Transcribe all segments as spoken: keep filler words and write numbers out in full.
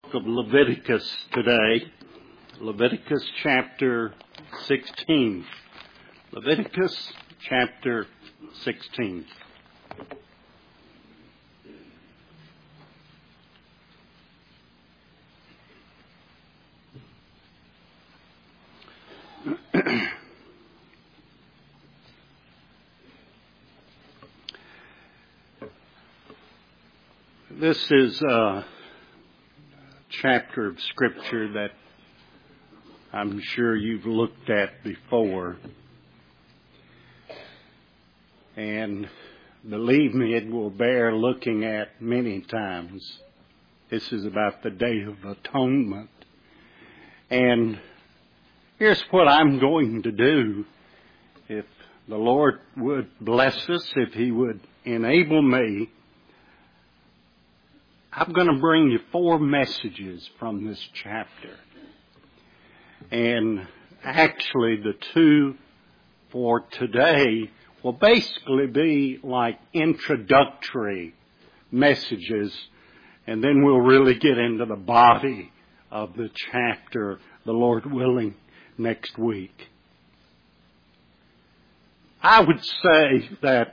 book of Leviticus today, Leviticus chapter sixteen. Leviticus chapter sixteen. This is a chapter of Scripture that I'm sure you've looked at before. And believe me, it will bear looking at many times. This is about the Day of Atonement. And here's what I'm going to do. If the Lord would bless us, if He would enable me, I'm going to bring you four messages from this chapter. And actually the two for today will basically be like introductory messages, and then we'll really get into the body of the chapter, the Lord willing, next week. I would say that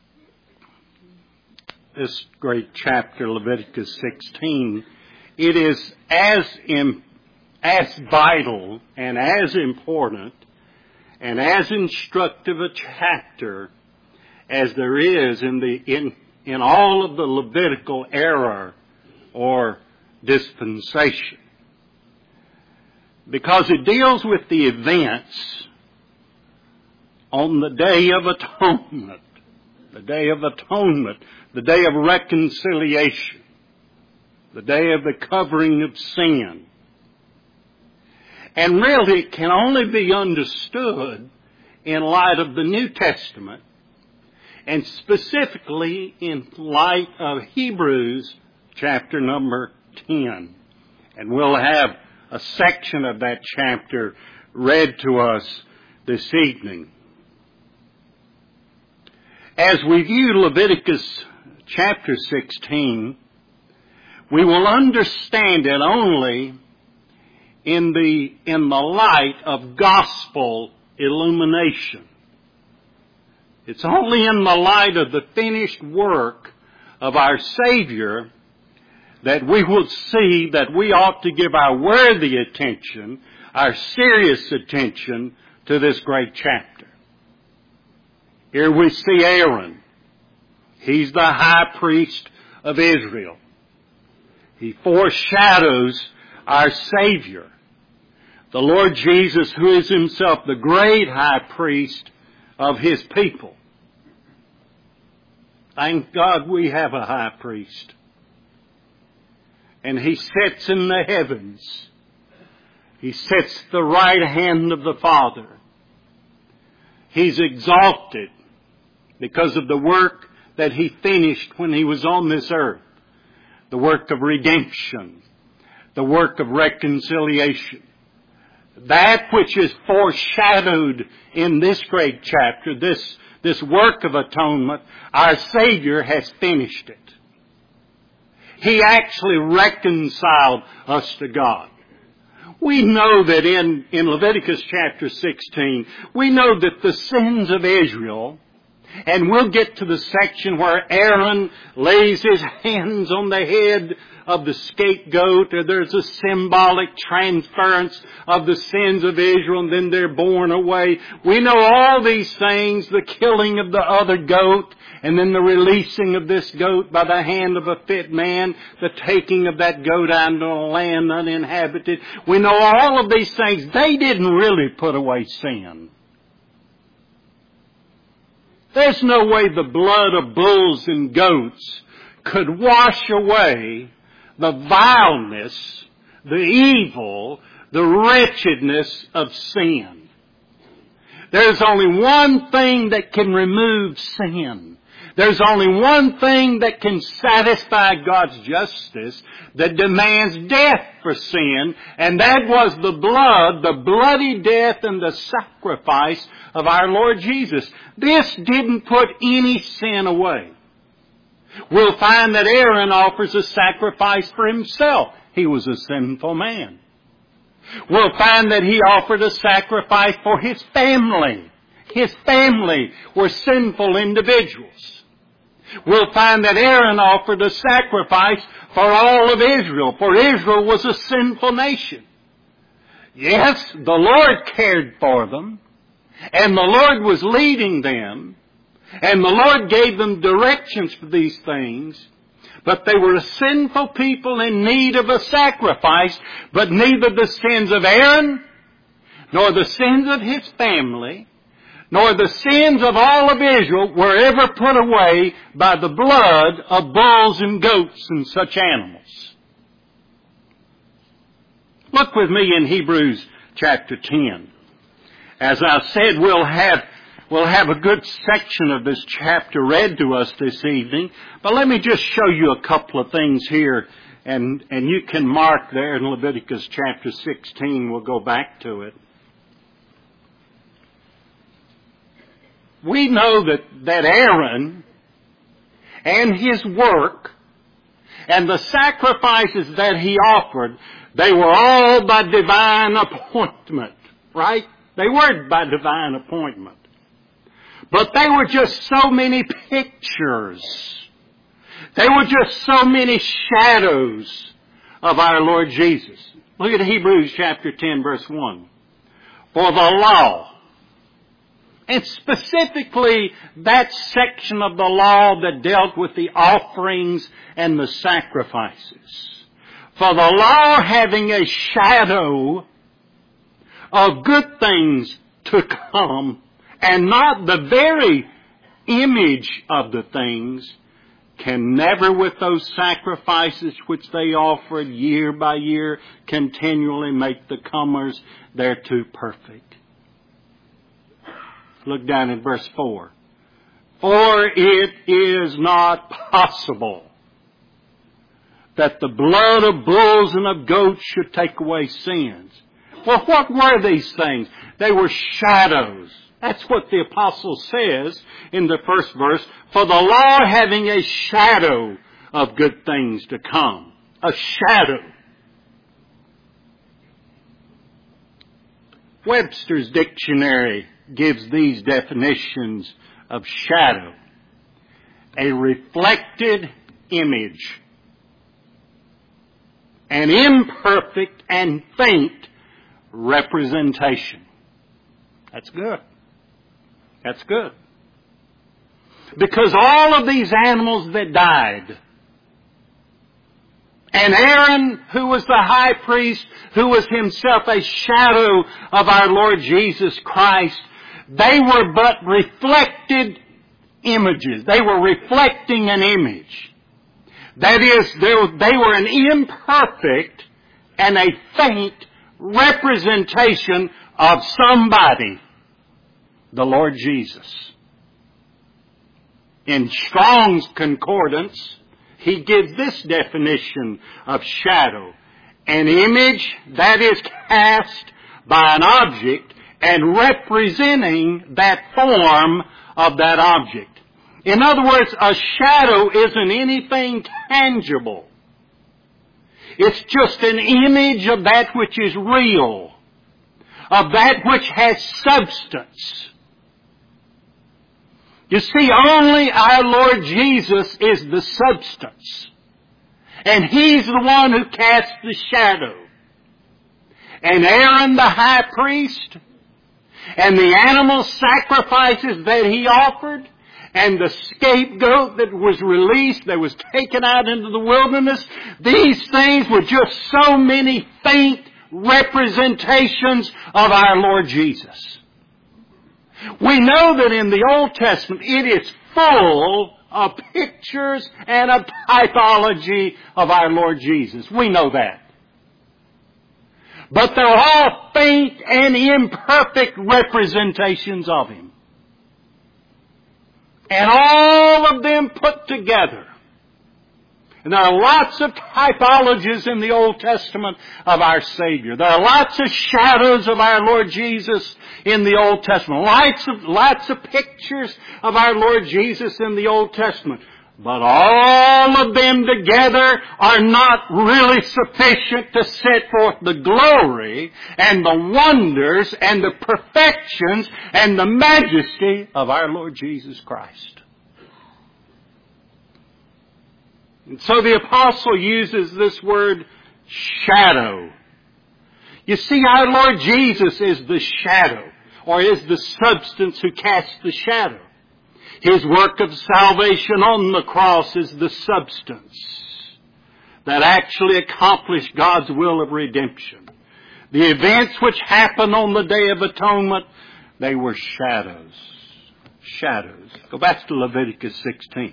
this great chapter, Leviticus sixteen, it is as im- as vital and as important and as instructive a chapter as there is in the in in all of the Levitical era or dispensation, because it deals with the events on the Day of Atonement, the Day of Atonement, the Day of Reconciliation, the Day of the covering of sin. And really it can only be understood in light of the New Testament, and specifically in light of Hebrews chapter number ten. And we'll have a section of that chapter read to us this evening. As we view Leviticus chapter sixteen, we will understand it only in the, in the light of gospel illumination. It's only in the light of the finished work of our Savior that we will see that we ought to give our worthy attention, our serious attention to this great chapter. Here we see Aaron. He's the high priest of Israel. He foreshadows our Savior, the Lord Jesus, who is Himself the great high priest of His people. Thank God we have a high priest. And He sits in the heavens. He sits at the right hand of the Father. He's exalted because of the work that He finished when He was on this earth. The work of redemption. The work of reconciliation. That which is foreshadowed in this great chapter, this, this work of atonement, our Savior has finished it. He actually reconciled us to God. We know that in, in Leviticus chapter sixteen, we know that the sins of Israel, and we'll get to the section where Aaron lays his hands on the head of the scapegoat, or there's a symbolic transference of the sins of Israel, and then they're borne away. We know all these things, the killing of the other goat, and then the releasing of this goat by the hand of a fit man, the taking of that goat out into a land uninhabited. We know all of these things. They didn't really put away sin. There's no way the blood of bulls and goats could wash away the vileness, the evil, the wretchedness of sin. There's only one thing that can remove sin. There's only one thing that can satisfy God's justice that demands death for sin, and that was the blood, the bloody death and the sacrifice of our Lord Jesus. This didn't put any sin away. We'll find that Aaron offers a sacrifice for himself. he was a sinful man. We'll find that he offered a sacrifice for his family. His family were sinful individuals. We'll find that Aaron offered a sacrifice for all of Israel, for Israel was a sinful nation. Yes, the Lord cared for them, and the Lord was leading them, and the Lord gave them directions for these things, but they were a sinful people in need of a sacrifice, but neither the sins of Aaron, nor the sins of his family, nor the sins of all of Israel were ever put away by the blood of bulls and goats and such animals. Look with me in Hebrews chapter ten. As I said, we'll have, we'll have a good section of this chapter read to us this evening, but let me just show you a couple of things here, and, and you can mark there in Leviticus chapter sixteen. We'll go back to it. We know that, that Aaron and his work and the sacrifices that he offered, they were all by divine appointment, right? They were by divine appointment. But they were just so many pictures. They were just so many shadows of our Lord Jesus. Look at Hebrews chapter ten, verse one. For the law, and specifically that section of the law that dealt with the offerings and the sacrifices. For the law having a shadow of good things to come, and not the very image of the things, can never with those sacrifices which they offered year by year continually make the comers thereto perfect. Look down at verse four. For it is not possible that the blood of bulls and of goats should take away sins. Well, what were these things? They were shadows. That's what the apostle says in the first verse. For the law having a shadow of good things to come. A shadow. Webster's dictionary gives these definitions of shadow. A reflected image. An imperfect and faint representation. That's good. That's good. Because all of these animals that died, and Aaron, who was the high priest, who was himself a shadow of our Lord Jesus Christ, they were but reflected images. They were reflecting an image. That is, they were an imperfect and a faint representation of somebody, the Lord Jesus. In Strong's Concordance, he gives this definition of shadow. An image that is cast by an object and representing that form of that object. In other words, a shadow isn't anything tangible. It's just an image of that which is real, of that which has substance. You see, only our Lord Jesus is the substance. And He's the one who casts the shadow. And Aaron the high priest, and the animal sacrifices that he offered, and the scapegoat that was released, that was taken out into the wilderness, these things were just so many faint representations of our Lord Jesus. We know that in the Old Testament it is full of pictures and of typology of our Lord Jesus. We know that. But they're all faint and imperfect representations of Him. And all of them put together. And there are lots of typologies in the Old Testament of our Savior. There are lots of shadows of our Lord Jesus in the Old Testament. Lots of, lots of pictures of our Lord Jesus in the Old Testament. But all of them together are not really sufficient to set forth the glory and the wonders and the perfections and the majesty of our Lord Jesus Christ. And so the apostle uses this word shadow. You see, our Lord Jesus is the shadow, or is the substance who casts the shadow. His work of salvation on the cross is the substance that actually accomplished God's will of redemption. The events which happened on the Day of Atonement, they were shadows. Shadows. Go back to Leviticus sixteen.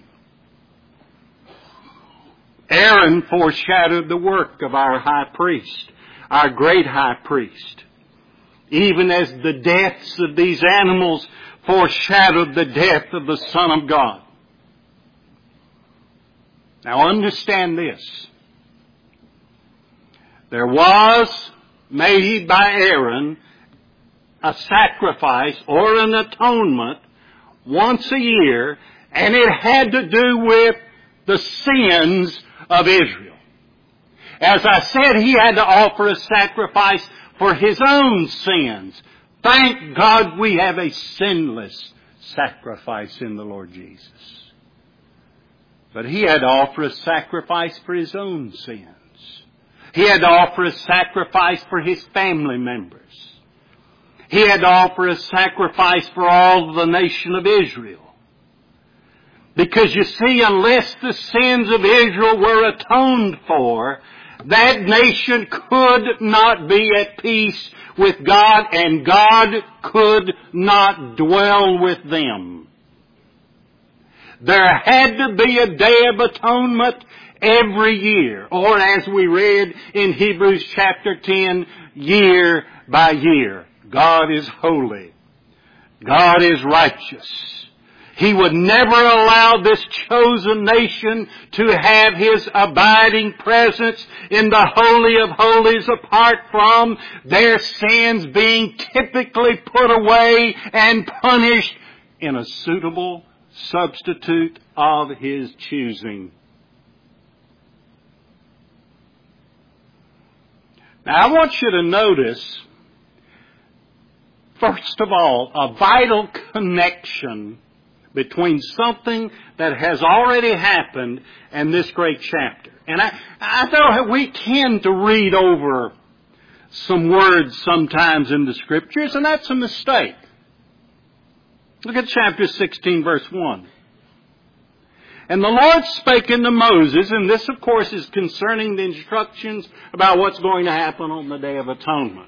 Aaron foreshadowed the work of our high priest, our great high priest. Even as the deaths of these animals foreshadowed the death of the Son of God. Now understand this. There was made by Aaron a sacrifice or an atonement once a year, and it had to do with the sins of Israel. As I said, he had to offer a sacrifice for his own sins. Thank God we have a sinless sacrifice in the Lord Jesus. But he had to offer a sacrifice for his own sins. He had to offer a sacrifice for his family members. He had to offer a sacrifice for all the nation of Israel. Because you see, unless the sins of Israel were atoned for, that nation could not be at peace with God, and God could not dwell with them. There had to be a Day of Atonement every year, or as we read in Hebrews chapter ten, year by year. God is holy. God is righteous. He would never allow this chosen nation to have His abiding presence in the Holy of Holies apart from their sins being typically put away and punished in a suitable substitute of His choosing. Now I want you to notice, first of all, a vital connection between something that has already happened and this great chapter. And I, I know we tend to read over some words sometimes in the Scriptures, and that's a mistake. Look at chapter sixteen, verse one. And the Lord spake unto Moses, and this, of course, is concerning the instructions about what's going to happen on the Day of Atonement.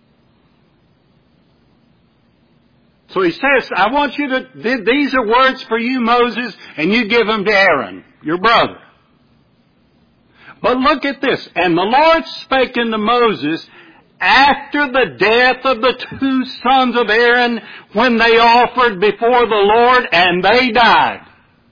So he says, I want you to, these are words for you, Moses, and you give them to Aaron, your brother. But look at this. And the Lord spake unto Moses after the death of the two sons of Aaron, when they offered before the Lord, and they died.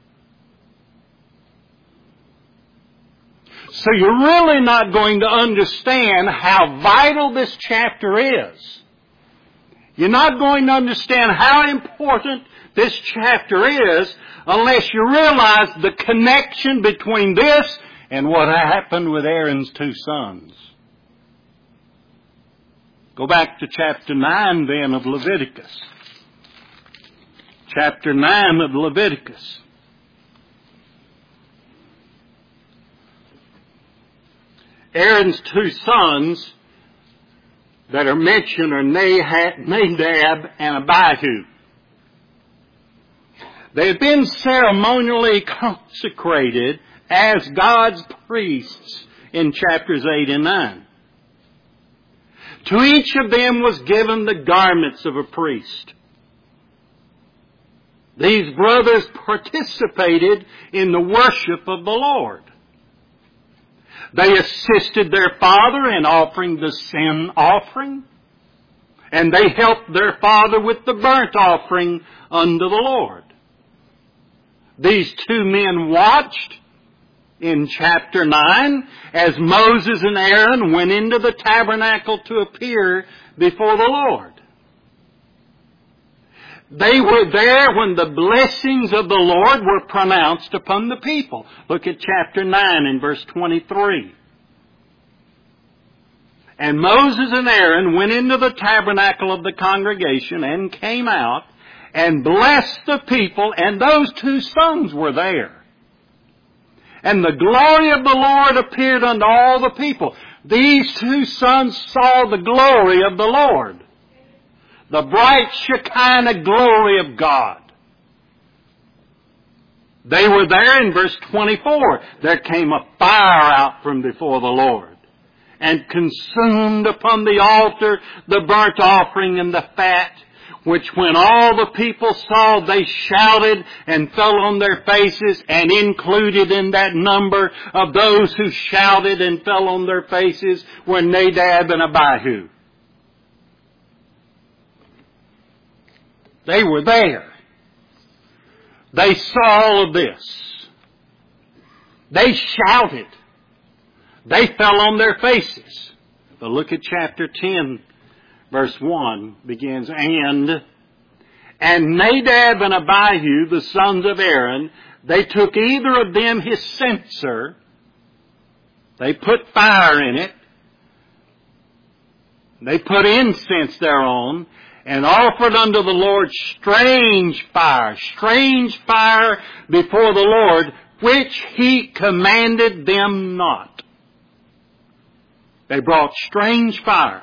So you're really not going to understand how vital this chapter is. You're not going to understand how important this chapter is unless you realize the connection between this and what happened with Aaron's two sons. Go back to chapter nine then of Leviticus. Chapter nine of Leviticus. Aaron's two sons that are mentioned are Nadab and Abihu. They have been ceremonially consecrated as God's priests in chapters eight and nine. To each of them was given the garments of a priest. These brothers participated in the worship of the Lord. They assisted their father in offering the sin offering, and they helped their father with the burnt offering unto the Lord. These two men watched in chapter nine as Moses and Aaron went into the tabernacle to appear before the Lord. They were there when the blessings of the Lord were pronounced upon the people. Look at chapter nine and verse twenty-three. And Moses and Aaron went into the tabernacle of the congregation and came out and blessed the people, and those two sons were there. And the glory of the Lord appeared unto all the people. These two sons saw the glory of the Lord. The bright Shekinah glory of God. They were there in verse twenty-four. There came a fire out from before the Lord, and consumed upon the altar the burnt offering and the fat, which when all the people saw, they shouted and fell on their faces. And included in that number of those who shouted and fell on their faces were Nadab and Abihu. They were there. They saw all of this. They shouted. They fell on their faces. But look at chapter ten, verse one begins, And, and Nadab and Abihu, the sons of Aaron, they took either of them his censer, they put fire in it, they put incense thereon, and offered unto the Lord strange fire, strange fire before the Lord, which he commanded them not. They brought strange fire.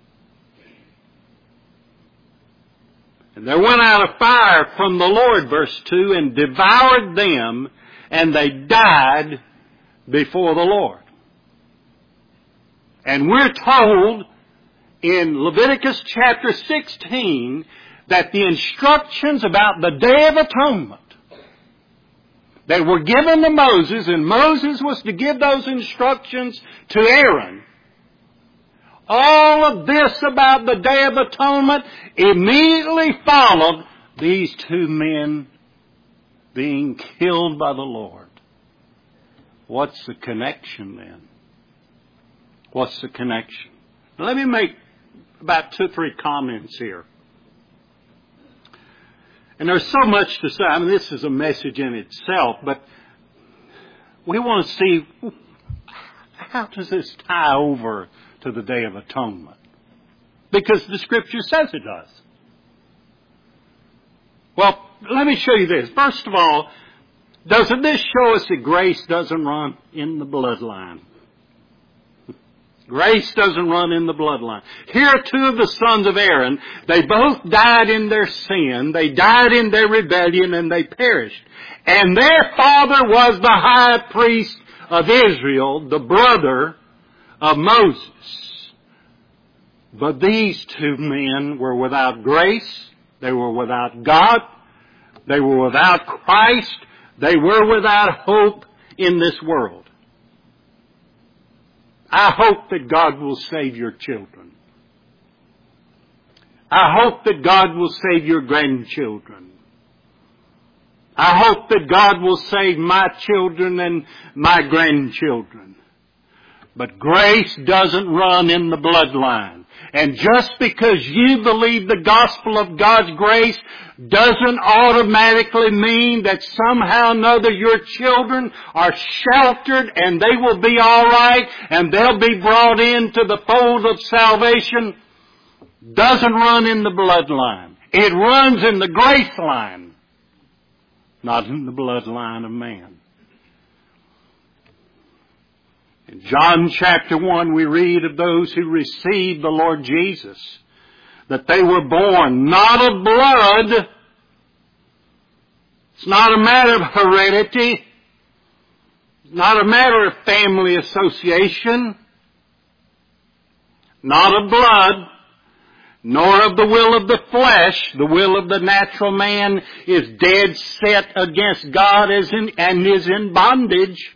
And there went out a fire from the Lord, verse two, and devoured them, and they died before the Lord. And we're told in Leviticus chapter sixteen that the instructions about the Day of Atonement that were given to Moses, and Moses was to give those instructions to Aaron, all of this about the Day of Atonement immediately followed these two men being killed by the Lord. What's the connection then? What's the connection? Now, let me make about two or three comments here. And there's so much to say. I mean, this is a message in itself, but we want to see, how does this tie over to the Day of Atonement? Because the Scripture says it does. Well, let me show you this. First of all, doesn't this show us that grace doesn't run in the bloodline? Grace doesn't run in the bloodline. Here are two of the sons of Aaron. They both died in their sin. They died in their rebellion, and they perished. And their father was the high priest of Israel, the brother of Moses. But these two men were without grace. They were without God. They were without Christ. They were without hope in this world. I hope that God will save your children. I hope that God will save your grandchildren. I hope that God will save my children and my grandchildren. But grace doesn't run in the bloodline. And just because you believe the gospel of God's grace doesn't automatically mean that somehow or another your children are sheltered and they will be all right and they'll be brought into the fold of salvation. Doesn't run in the bloodline. It runs in the grace line, not in the bloodline of man. In John chapter one, we read of those who received the Lord Jesus, that they were born not of blood. It's not a matter of heredity. It's not a matter of family association. Not of blood, nor of the will of the flesh. The will of the natural man is dead set against God as in, and is in bondage.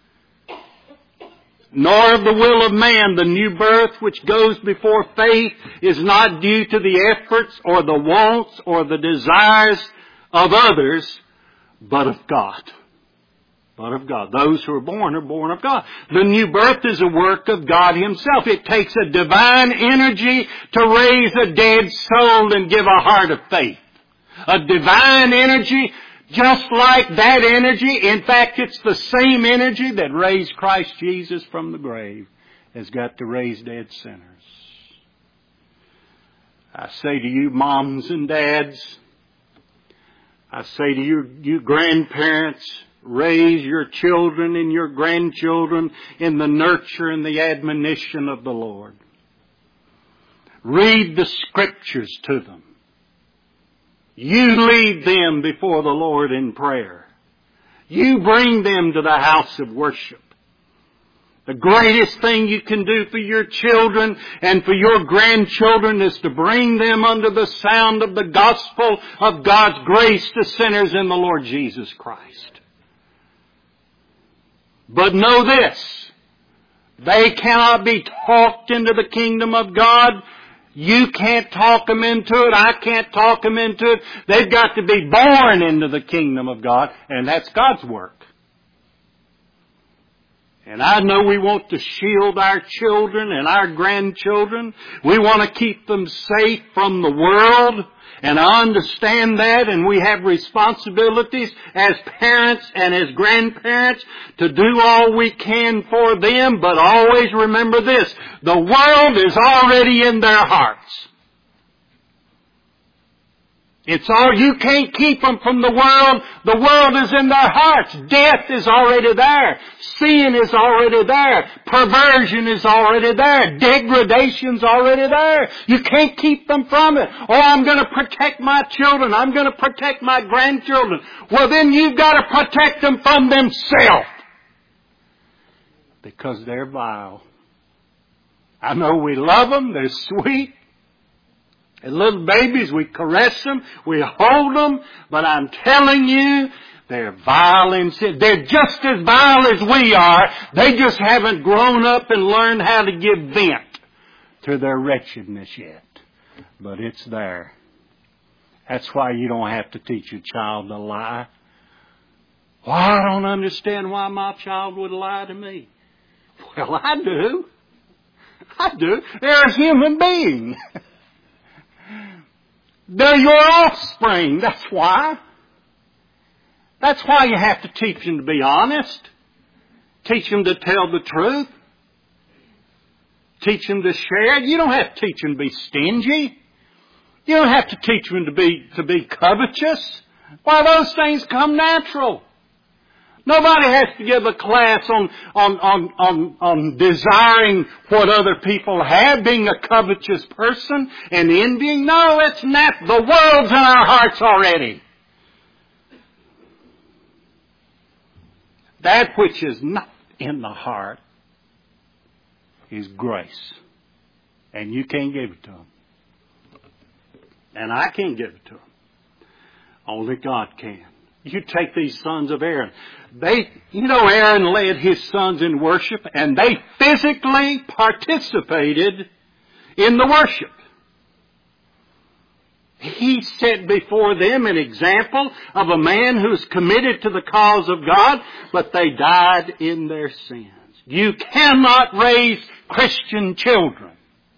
Nor of the will of man. The new birth which goes before faith is not due to the efforts or the wants or the desires of others, but of God. But of God. Those who are born are born of God. The new birth is a work of God Himself. It takes a divine energy to raise a dead soul and give a heart of faith. a divine energy, just like that energy. In fact, it's the same energy that raised Christ Jesus from the grave has got to raise dead sinners. I say to you moms and dads, I say to you, you grandparents, raise your children and your grandchildren in the nurture and the admonition of the Lord. Read the Scriptures to them. You lead them before the Lord in prayer. You bring them to the house of worship. The greatest thing you can do for your children and for your grandchildren is to bring them under the sound of the gospel of God's grace to sinners in the Lord Jesus Christ. But know this, they cannot be talked into the kingdom of God. You can't talk them into it. I can't talk them into it. They've got to be born into the kingdom of God, and that's God's work. And I know we want to shield our children and our grandchildren. We want to keep them safe from the world. And I understand that, and we have responsibilities as parents and as grandparents to do all we can for them. But always remember this, the world is already in their hearts. It's all, you can't keep them from the world. The world is in their hearts. Death is already there. Sin is already there. Perversion is already there. Degradation's already there. You can't keep them from it. Oh, I'm going to protect my children. I'm going to protect my grandchildren. Well, then you've got to protect them from themselves. Because they're vile. I know we love them. They're sweet. And little babies, we caress them, we hold them, but I'm telling you, they're vile in sin. They're just as vile as we are. They just haven't grown up and learned how to give vent to their wretchedness yet. But it's there. That's why you don't have to teach your child to lie. Well, I don't understand why my child would lie to me. Well, I do. I do. They're a human being. They're your offspring. That's why. That's why you have to teach them to be honest. Teach them to tell the truth. Teach them to share. You don't have to teach them to be stingy. You don't have to teach them to be, to be covetous. Why, those things come natural. Nobody has to give a class on, on, on, on, on desiring what other people have, being a covetous person and envying. No, it's not. The world's in our hearts already. That which is not in the heart is grace. And you can't give it to them. And I can't give it to them. Only God can. You take these sons of Aaron. They, you know, Aaron led his sons in worship, and they physically participated in the worship. He set before them an example of a man who's committed to the cause of God, but they died in their sins. You cannot raise Christian children.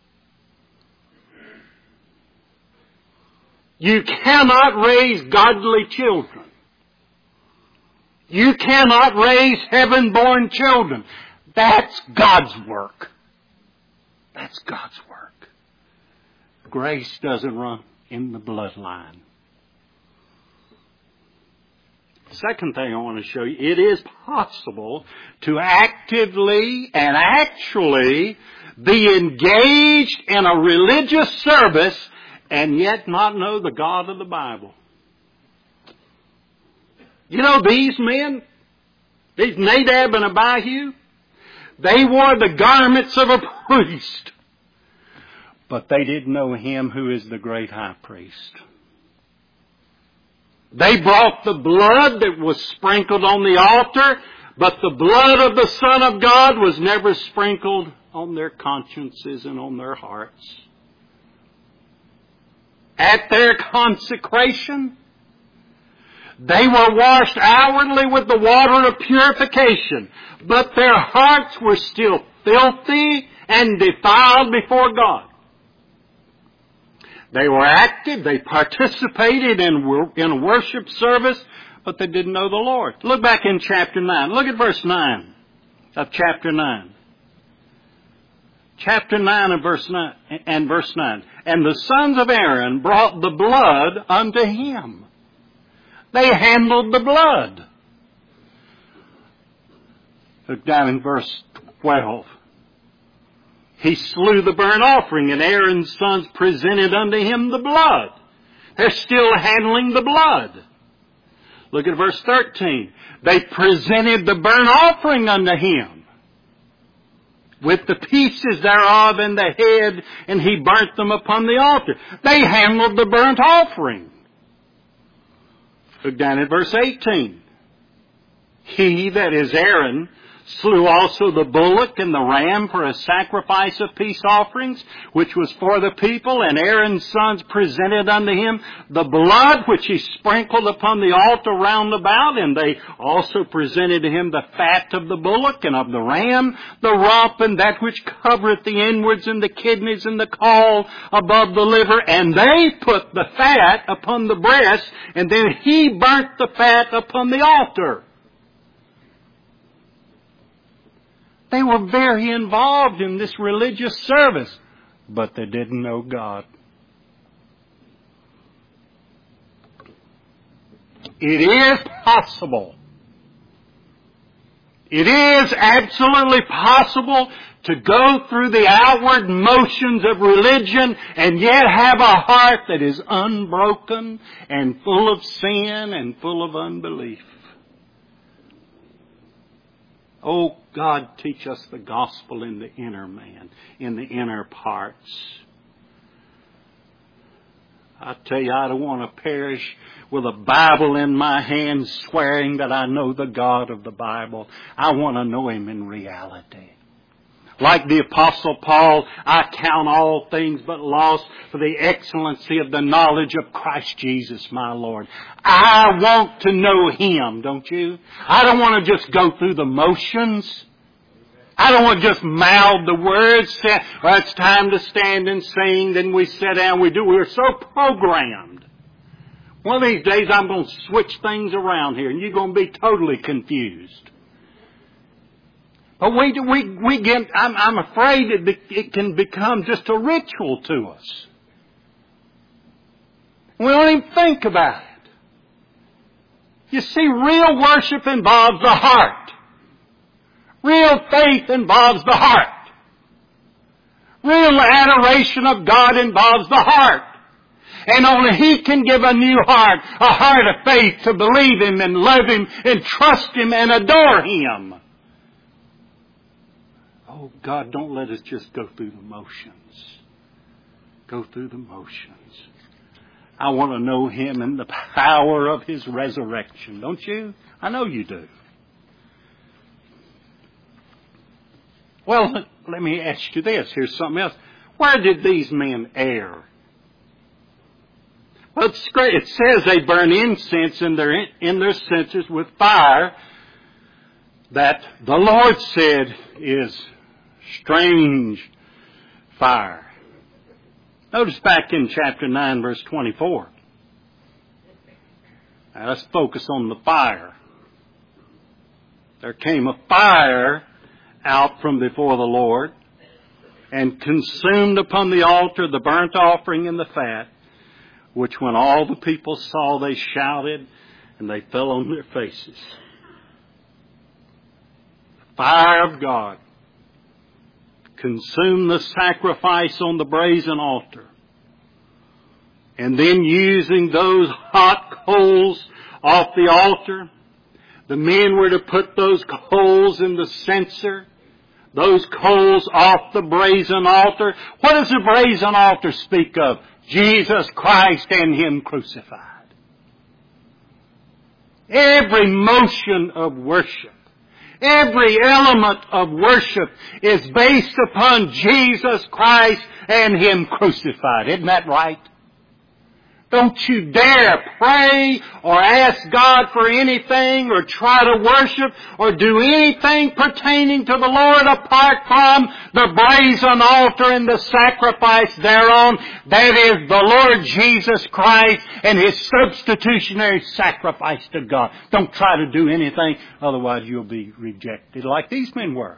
You cannot raise godly children. You cannot raise heaven-born children. That's God's work. That's God's work. Grace doesn't run in the bloodline. Second thing I want to show you, it is possible to actively and actually be engaged in a religious service and yet not know the God of the Bible. You know, these men, these Nadab and Abihu, they wore the garments of a priest. But they didn't know Him who is the great high priest. They brought the blood that was sprinkled on the altar, but the blood of the Son of God was never sprinkled on their consciences and on their hearts. At their consecration, they were washed outwardly with the water of purification, but their hearts were still filthy and defiled before God. They were active. They participated in, in a worship service, but they didn't know the Lord. Look back in chapter nine. Look at verse nine of chapter nine. Chapter nine and verse nine, and verse nine. And the sons of Aaron brought the blood unto him. They handled the blood. Look down in verse twelve. He slew the burnt offering, and Aaron's sons presented unto him the blood. They're still handling the blood. Look at verse thirteen. They presented the burnt offering unto him, with the pieces thereof and the head, and he burnt them upon the altar. They handled the burnt offering. Look down at verse eighteen. He, that is Aaron, slew also the bullock and the ram for a sacrifice of peace offerings, which was for the people. And Aaron's sons presented unto him the blood which he sprinkled upon the altar round about. And they also presented to him the fat of the bullock and of the ram, the rump and that which covereth the inwards and the kidneys and the caul above the liver. And they put the fat upon the breast, and then he burnt the fat upon the altar. They were very involved in this religious service, but they didn't know God. It is possible. It is absolutely possible to go through the outward motions of religion and yet have a heart that is unbroken and full of sin and full of unbelief. Oh, God, teach us the gospel in the inner man, in the inner parts. I tell you, I don't want to perish with a Bible in my hand swearing that I know the God of the Bible. I want to know Him in reality. Like the Apostle Paul, I count all things but loss for the excellency of the knowledge of Christ Jesus my Lord. I want to know Him, don't you? I don't want to just go through the motions. I don't want to just mouth the words, say, well, it's time to stand and sing, then we sit down, we do. We're so programmed. One of these days I'm going to switch things around here and you're going to be totally confused. But we, we, we get, I'm, I'm afraid it, it can become just a ritual to us. We don't even think about it. You see, real worship involves the heart. Real faith involves the heart. Real adoration of God involves the heart. And only He can give a new heart, a heart of faith to believe Him and love Him and trust Him and adore Him. Oh, God, don't let us just go through the motions. Go through the motions. I want to know Him and the power of His resurrection, don't you? I know you do. Well, let me ask you this. Here's something else. Where did these men err? Well, it's great. It says they burn incense in their, in their censers with fire that the Lord said is strange fire. Notice back in chapter nine, verse twenty-four. Now let's focus on the fire. There came a fire out from before the Lord and consumed upon the altar the burnt offering and the fat, which when all the people saw, they shouted and they fell on their faces. The fire of God consumed the sacrifice on the brazen altar. And then using those hot coals off the altar, the men were to put those coals in the censer, those coals off the brazen altar. What does the brazen altar speak of? Jesus Christ and Him crucified. Every motion of worship, every element of worship is based upon Jesus Christ and Him crucified. Isn't that right? Don't you dare pray or ask God for anything or try to worship or do anything pertaining to the Lord apart from the brazen altar and the sacrifice thereon. That is the Lord Jesus Christ and His substitutionary sacrifice to God. Don't try to do anything, otherwise you'll be rejected like these men were.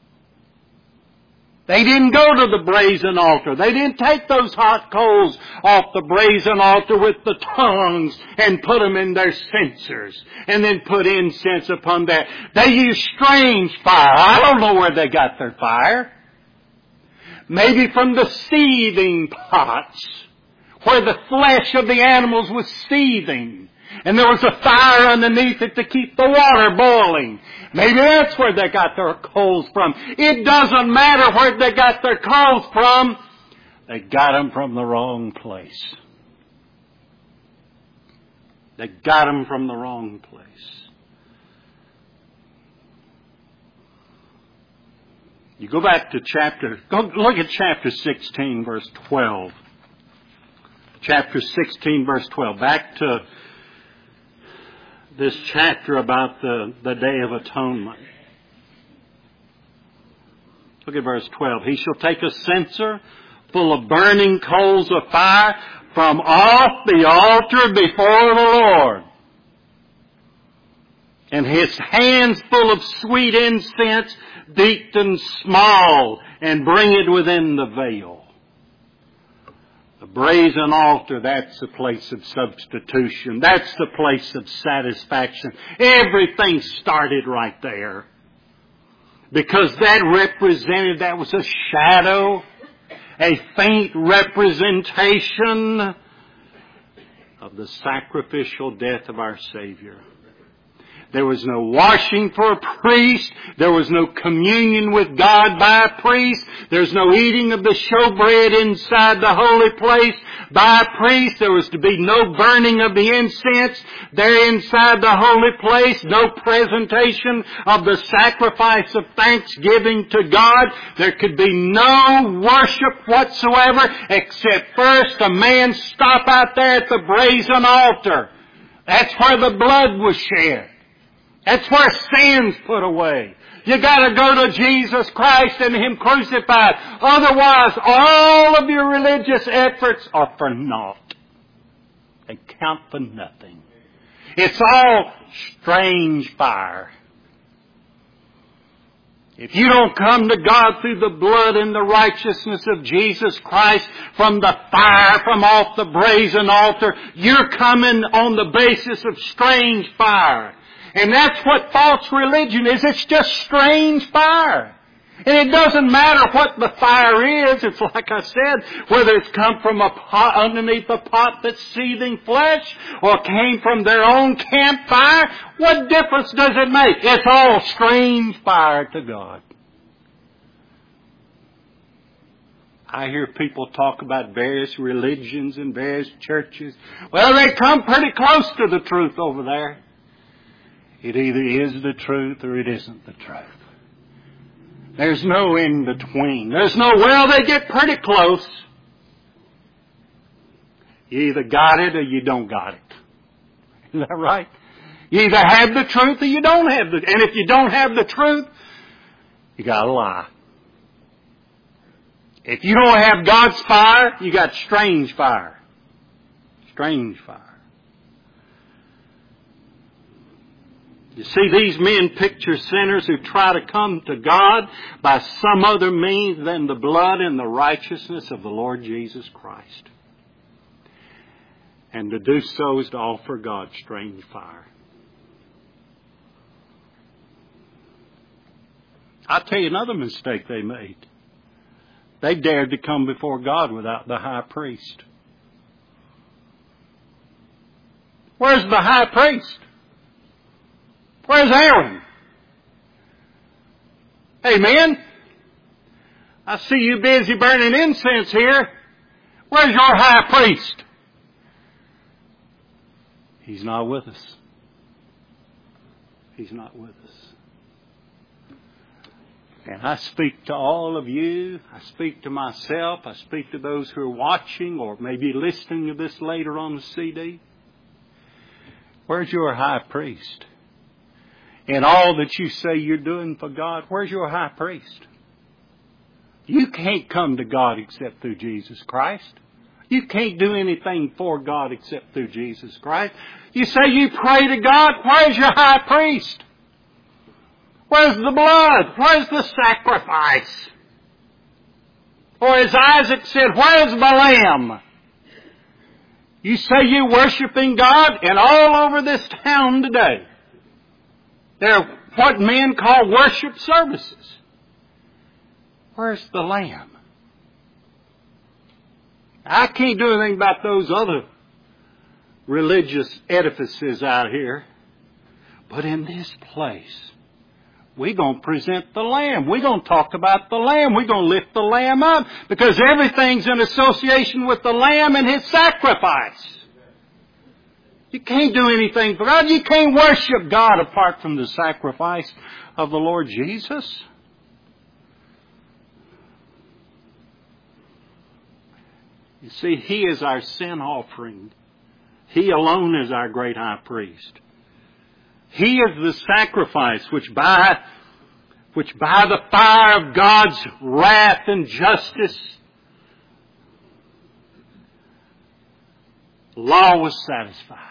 They didn't go to the brazen altar. They didn't take those hot coals off the brazen altar with the tongues and put them in their censers and then put incense upon that. They used strange fire. I don't know where they got their fire. Maybe from the seething pots where the flesh of the animals was seething. And there was a fire underneath it to keep the water boiling. Maybe that's where they got their coals from. It doesn't matter where they got their coals from. They got them from the wrong place. They got them from the wrong place. You go back to chapter, go look at chapter sixteen, verse twelve. Chapter sixteen, verse twelve. Back to this chapter about the, the Day of Atonement. Look at verse twelve. He shall take a censer full of burning coals of fire from off the altar before the Lord, and his hands full of sweet incense, deep and small, and bring it within the veil. The brazen altar, that's the place of substitution. That's the place of satisfaction. Everything started right there. Because that represented, that was a shadow, a faint representation of the sacrificial death of our Savior. There was no washing for a priest. There was no communion with God by a priest. There's no eating of the showbread inside the holy place by a priest. There was to be no burning of the incense there inside the holy place. No presentation of the sacrifice of thanksgiving to God. There could be no worship whatsoever except first a man stop out there at the brazen altar. That's where the blood was shed. That's where sin's put away. You gotta go to Jesus Christ and Him crucified. Otherwise, all of your religious efforts are for naught. They count for nothing. It's all strange fire. If you don't come to God through the blood and the righteousness of Jesus Christ from the fire from off the brazen altar, you're coming on the basis of strange fire. And that's what false religion is. It's just strange fire. And it doesn't matter what the fire is. It's like I said, whether it's come from a pot underneath a pot that's seething flesh or came from their own campfire. What difference does it make? It's all strange fire to God. I hear people talk about various religions and various churches. Well, they come pretty close to the truth over there. It either is the truth or it isn't the truth. There's no in between. There's no, well, they get pretty close. You either got it or you don't got it. Is that right? You either have the truth or you don't have the truth. And if you don't have the truth, you got to lie. If you don't have God's fire, you got strange fire. Strange fire. You see, these men picture sinners who try to come to God by some other means than the blood and the righteousness of the Lord Jesus Christ. And to do so is to offer God strange fire. I'll tell you another mistake they made. They dared to come before God without the high priest. Where's the high priest? Where's Aaron? Hey, men, I see you busy burning incense here. Where's your high priest? He's not with us. He's not with us. And I speak to all of you. I speak to myself. I speak to those who are watching or maybe listening to this later on the C D. Where's your high priest? In all that you say you're doing for God, where's your high priest? You can't come to God except through Jesus Christ. You can't do anything for God except through Jesus Christ. You say you pray to God, where's your high priest? Where's the blood? Where's the sacrifice? Or as Isaac said, where's the lamb? You say you're worshiping God, and all over this town today, there are what men call worship services. Where's the lamb? I can't do anything about those other religious edifices out here. But in this place, we're going to present the lamb. We're going to talk about the lamb. We're going to lift the lamb up because everything's in association with the lamb and his sacrifice. You can't do anything for God. You can't worship God apart from the sacrifice of the Lord Jesus. You see, He is our sin offering. He alone is our great high priest. He is the sacrifice which by, which by the fire of God's wrath and justice, law was satisfied.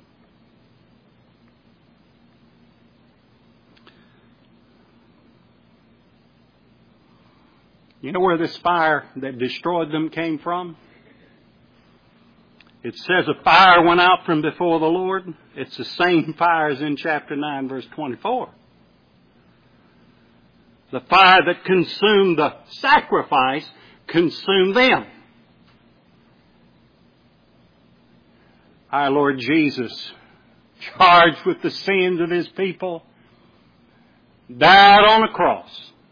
You know where this fire that destroyed them came from? It says a fire went out from before the Lord. It's the same fire as in chapter nine, verse twenty-four. The fire that consumed the sacrifice consumed them. Our Lord Jesus, charged with the sins of His people, died on a cross.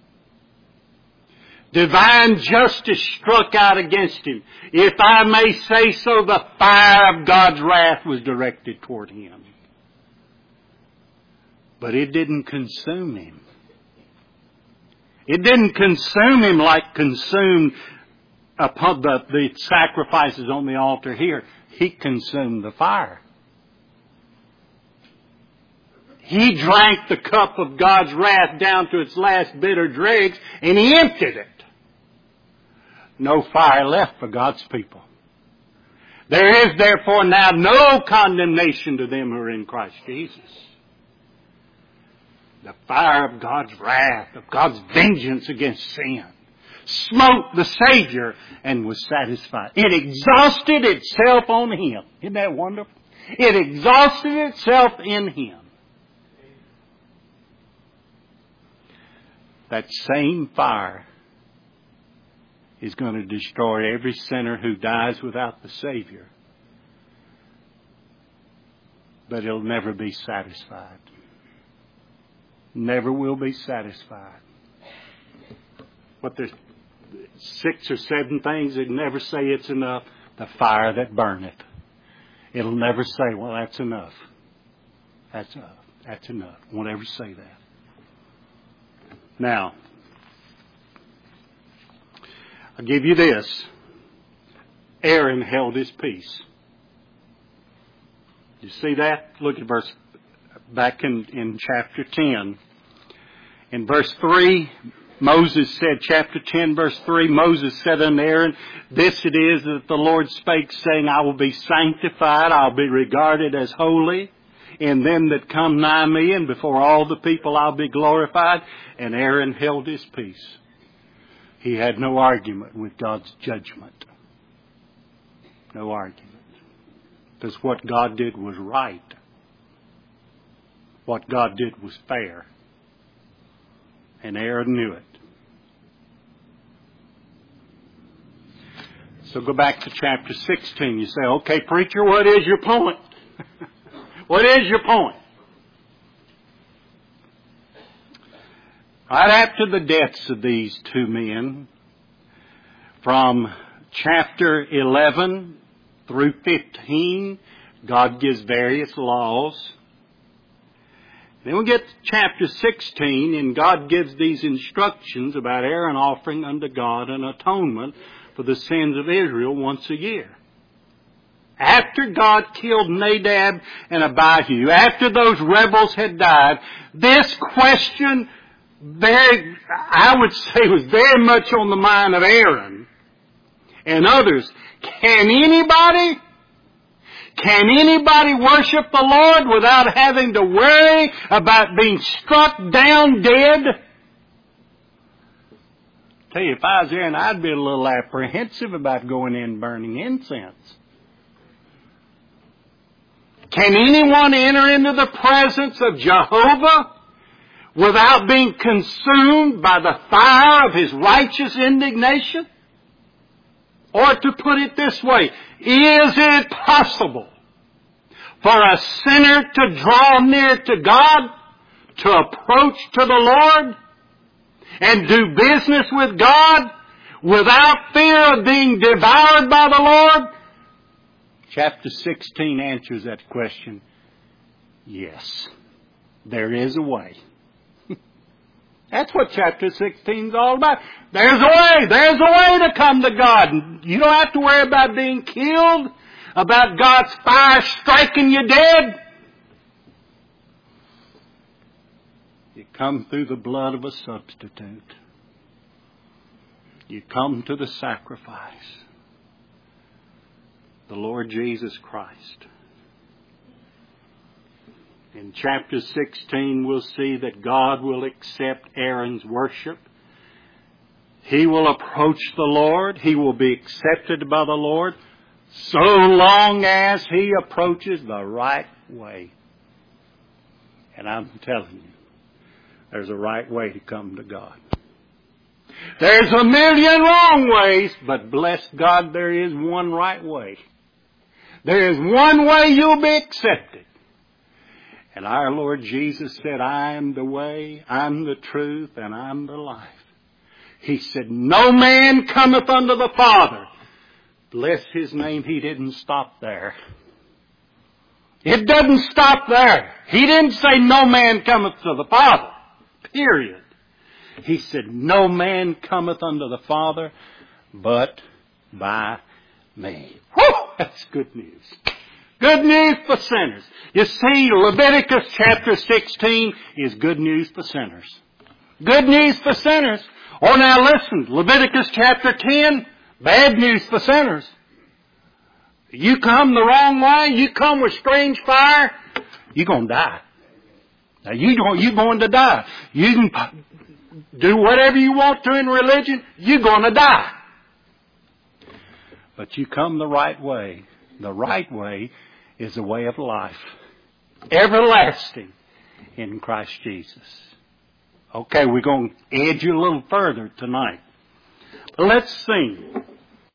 Divine justice struck out against Him. If I may say so, the fire of God's wrath was directed toward Him. But it didn't consume Him. It didn't consume Him like consumed upon the, the sacrifices on the altar here. He consumed the fire. He drank the cup of God's wrath down to its last bitter dregs, and He emptied it. No fire left for God's people. There is therefore now no condemnation to them who are in Christ Jesus. The fire of God's wrath, of God's vengeance against sin, smote the Savior and was satisfied. It exhausted itself on Him. Isn't that wonderful? It exhausted itself in Him. That same fire is going to destroy every sinner who dies without the Savior. But it'll never be satisfied. Never will be satisfied. But there's six or seven things that never say it's enough. The fire that burneth. It'll never say, well, that's enough. That's enough. That's enough. Won't ever say that. Now, I'll give you this. Aaron held his peace. You see that? Look at verse back in, in chapter ten. In verse three, Moses said, chapter ten, verse three, Moses said unto Aaron, this it is that the Lord spake, saying, I will be sanctified, I'll be regarded as holy in them that come nigh me, and before all the people I'll be glorified. And Aaron held his peace. He had no argument with God's judgment. No argument. Because what God did was right. What God did was fair. And Aaron knew it. So go back to chapter sixteen. You say, okay, preacher, what is your point? What is your point? Right after the deaths of these two men, from chapter eleven through fifteen, God gives various laws. Then we get to chapter sixteen, and God gives these instructions about Aaron offering unto God an atonement for the sins of Israel once a year. After God killed Nadab and Abihu, after those rebels had died, this question very, I would say, was very much on the mind of Aaron and others. Can anybody Can anybody worship the Lord without having to worry about being struck down dead? Tell you, if I was there, and I'd be a little apprehensive about going in and burning incense. Can anyone enter into the presence of Jehovah without being consumed by the fire of His righteous indignation? Or to put it this way, is it possible for a sinner to draw near to God, to approach to the Lord, and do business with God without fear of being devoured by the Lord? Chapter sixteen answers that question. Yes, there is a way. That's what chapter sixteen is all about. There's a way. There's a way to come to God. You don't have to worry about being killed, about God's fire striking you dead. You come through the blood of a substitute. You come to the sacrifice, the Lord Jesus Christ. In chapter sixteen, we'll see that God will accept Aaron's worship. He will approach the Lord. He will be accepted by the Lord so long as he approaches the right way. And I'm telling you, there's a right way to come to God. There's a million wrong ways, but bless God, there is one right way. There is one way you'll be accepted. And our Lord Jesus said, I am the way, I'm the truth, and I'm the life. He said, no man cometh unto the Father. Bless His name, He didn't stop there. It doesn't stop there. He didn't say no man cometh to the Father. Period. He said, no man cometh unto the Father but by me. Whew, that's good news. Good news for sinners. You see, Leviticus chapter sixteen is good news for sinners. Good news for sinners. Oh, now listen, Leviticus chapter ten, bad news for sinners. You come the wrong way, you come with strange fire, you're going to die. Now, you don't, you're going to die. You can do whatever you want to in religion, you're going to die. But you come the right way. The right way is a way of life. Everlasting in Christ Jesus. Okay, we're going to edge you a little further tonight. Let's sing.